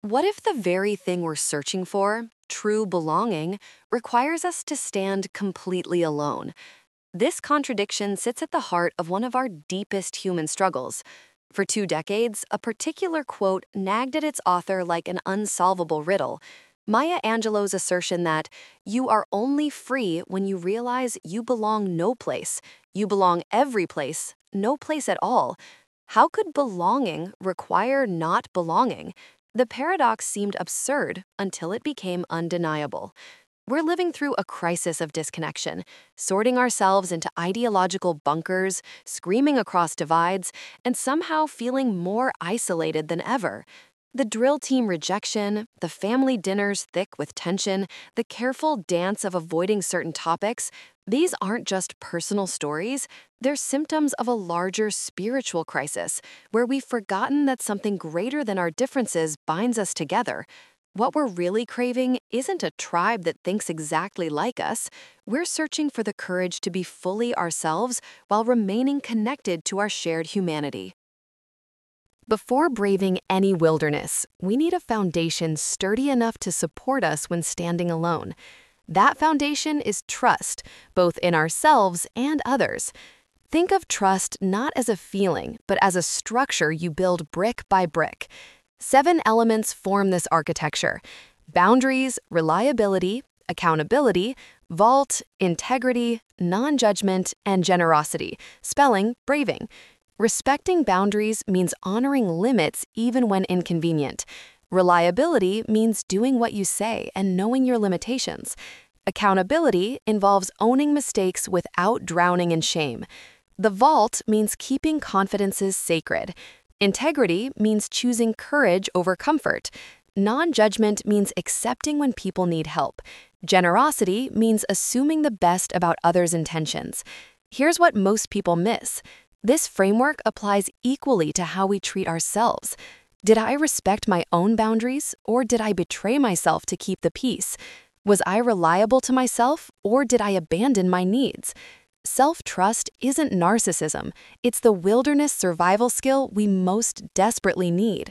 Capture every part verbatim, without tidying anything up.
What if the very thing we're searching for, true belonging, requires us to stand completely alone? This contradiction sits at the heart of one of our deepest human struggles. For two decades, a particular quote nagged at its author like an unsolvable riddle. Maya Angelou's assertion that you are only free when you realize you belong no place, you belong every place, no place at all. How could belonging require not belonging? The paradox seemed absurd until it became undeniable. We're living through a crisis of disconnection, sorting ourselves into ideological bunkers, screaming across divides, and somehow feeling more isolated than ever. The drill team rejection, the family dinners thick with tension, the careful dance of avoiding certain topics, these aren't just personal stories, they're symptoms of a larger spiritual crisis, where we've forgotten that something greater than our differences binds us together. What we're really craving isn't a tribe that thinks exactly like us. We're searching for the courage to be fully ourselves while remaining connected to our shared humanity. Before braving any wilderness, we need a foundation sturdy enough to support us when standing alone. That foundation is trust, both in ourselves and others. Think of trust not as a feeling, but as a structure you build brick by brick. Seven elements form this architecture: boundaries, reliability, accountability, vault, integrity, non-judgment, and generosity, spelling braving. Respecting boundaries means honoring limits even when inconvenient. Reliability means doing what you say and knowing your limitations. Accountability involves owning mistakes without drowning in shame. The vault means keeping confidences sacred. Integrity means choosing courage over comfort. Non-judgment means accepting when people need help. Generosity means assuming the best about others' intentions. Here's what most people miss. This framework applies equally to how we treat ourselves. Did I respect my own boundaries, or did I betray myself to keep the peace? Was I reliable to myself, or did I abandon my needs? Self-trust isn't narcissism. It's the wilderness survival skill we most desperately need.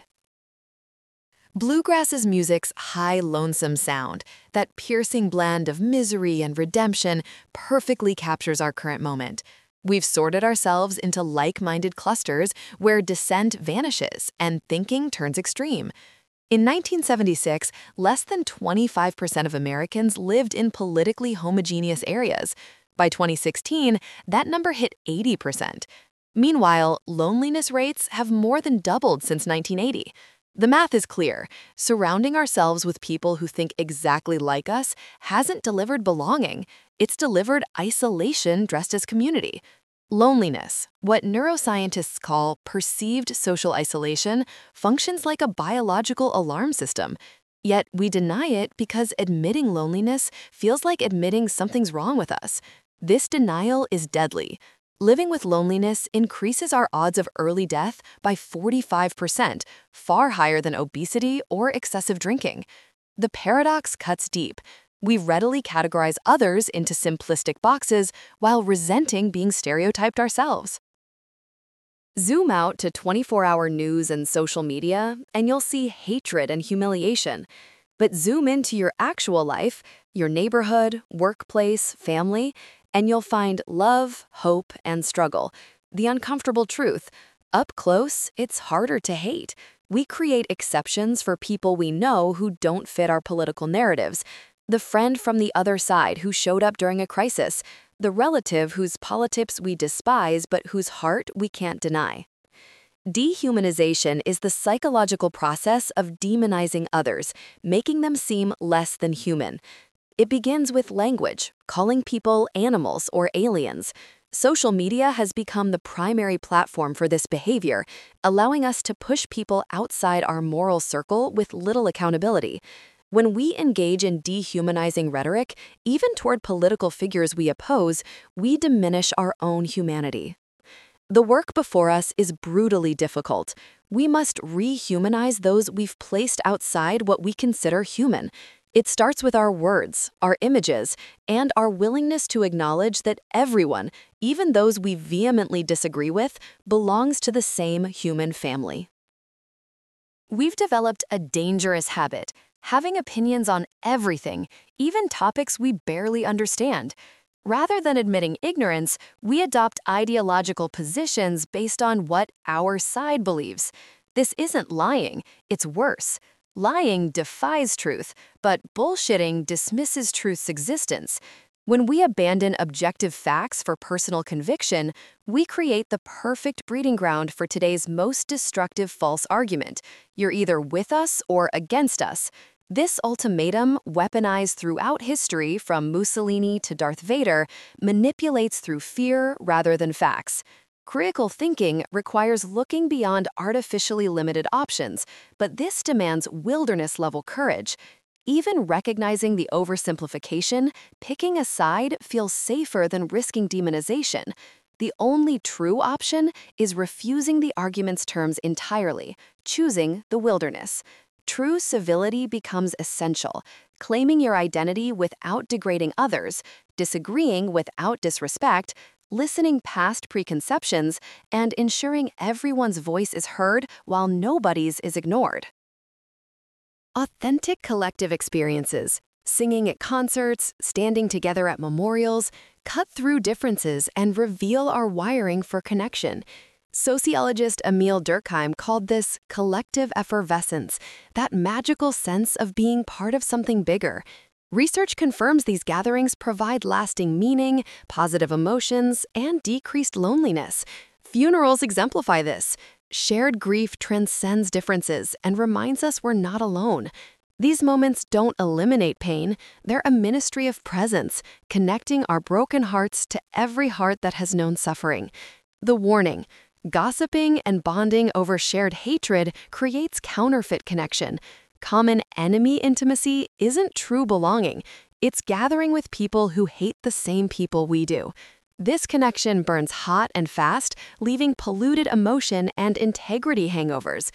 Bluegrass's music's high, lonesome sound, that piercing blend of misery and redemption, perfectly captures our current moment. We've sorted ourselves into like-minded clusters where dissent vanishes and thinking turns extreme. In nineteen seventy-six, less than twenty-five percent of Americans lived in politically homogeneous areas. By twenty sixteen, that number hit eighty percent. Meanwhile, loneliness rates have more than doubled since nineteen eighty. The math is clear. Surrounding ourselves with people who think exactly like us hasn't delivered belonging. It's delivered isolation dressed as community. Loneliness, what neuroscientists call perceived social isolation, functions like a biological alarm system. Yet we deny it because admitting loneliness feels like admitting something's wrong with us. This denial is deadly. Living with loneliness increases our odds of early death by forty-five percent, far higher than obesity or excessive drinking. The paradox cuts deep. We readily categorize others into simplistic boxes while resenting being stereotyped ourselves. Zoom out to twenty-four hour news and social media, and you'll see hatred and humiliation. But zoom into your actual life, your neighborhood, workplace, family, and you'll find love, hope, and struggle. The uncomfortable truth: up close, it's harder to hate. We create exceptions for people we know who don't fit our political narratives. The friend from the other side who showed up during a crisis. The relative whose politics we despise but whose heart we can't deny. Dehumanization is the psychological process of demonizing others, making them seem less than human. It begins with language, calling people animals or aliens. Social media has become the primary platform for this behavior, allowing us to push people outside our moral circle with little accountability. When we engage in dehumanizing rhetoric, even toward political figures we oppose, we diminish our own humanity. The work before us is brutally difficult. We must rehumanize those we've placed outside what we consider human. It starts with our words, our images, and our willingness to acknowledge that everyone, even those we vehemently disagree with, belongs to the same human family. We've developed a dangerous habit, having opinions on everything, even topics we barely understand. Rather than admitting ignorance, we adopt ideological positions based on what our side believes. This isn't lying, it's worse. Lying defies truth, but bullshitting dismisses truth's existence. When we abandon objective facts for personal conviction, we create the perfect breeding ground for today's most destructive false argument. You're either with us or against us. This ultimatum, weaponized throughout history from Mussolini to Darth Vader, manipulates through fear rather than facts. Critical thinking requires looking beyond artificially limited options, but this demands wilderness-level courage. Even recognizing the oversimplification, picking a side feels safer than risking demonization. The only true option is refusing the argument's terms entirely, choosing the wilderness. True civility becomes essential, claiming your identity without degrading others, disagreeing without disrespect, listening past preconceptions, and ensuring everyone's voice is heard while nobody's is ignored. Authentic collective experiences, singing at concerts, standing together at memorials, cut through differences and reveal our wiring for connection. Sociologist Emil Durkheim called this collective effervescence, that magical sense of being part of something bigger. Research confirms these gatherings provide lasting meaning, positive emotions, and decreased loneliness. Funerals exemplify this. Shared grief transcends differences and reminds us we're not alone. These moments don't eliminate pain, they're a ministry of presence, connecting our broken hearts to every heart that has known suffering. The warning: gossiping and bonding over shared hatred creates counterfeit connection. Common enemy intimacy isn't true belonging. It's gathering with people who hate the same people we do. This connection burns hot and fast, leaving polluted emotion and integrity hangovers.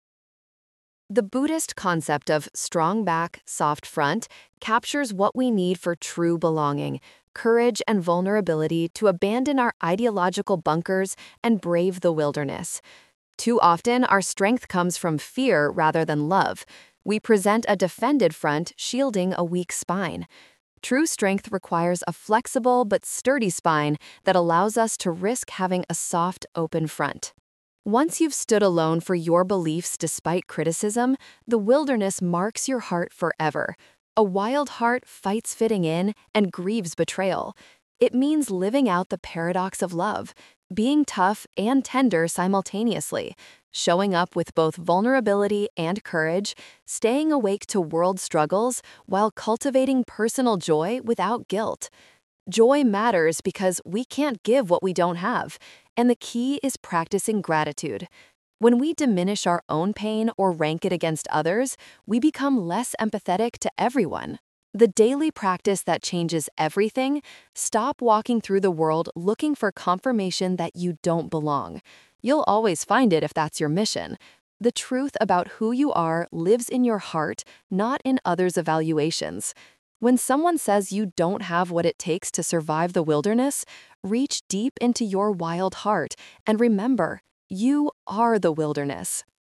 The Buddhist concept of strong back, soft front captures what we need for true belonging: courage and vulnerability to abandon our ideological bunkers and brave the wilderness. Too often, our strength comes from fear rather than love. We present a defended front, shielding a weak spine. True strength requires a flexible but sturdy spine that allows us to risk having a soft, open front. Once you've stood alone for your beliefs despite criticism, the wilderness marks your heart forever. A wild heart fights fitting in and grieves betrayal. It means living out the paradox of love, being tough and tender simultaneously, showing up with both vulnerability and courage, staying awake to world struggles while cultivating personal joy without guilt. Joy matters because we can't give what we don't have, and the key is practicing gratitude. When we diminish our own pain or rank it against others, we become less empathetic to everyone. The daily practice that changes everything: stop walking through the world looking for confirmation that you don't belong. You'll always find it if that's your mission. The truth about who you are lives in your heart, not in others' evaluations. When someone says you don't have what it takes to survive the wilderness, reach deep into your wild heart and remember, you are the wilderness.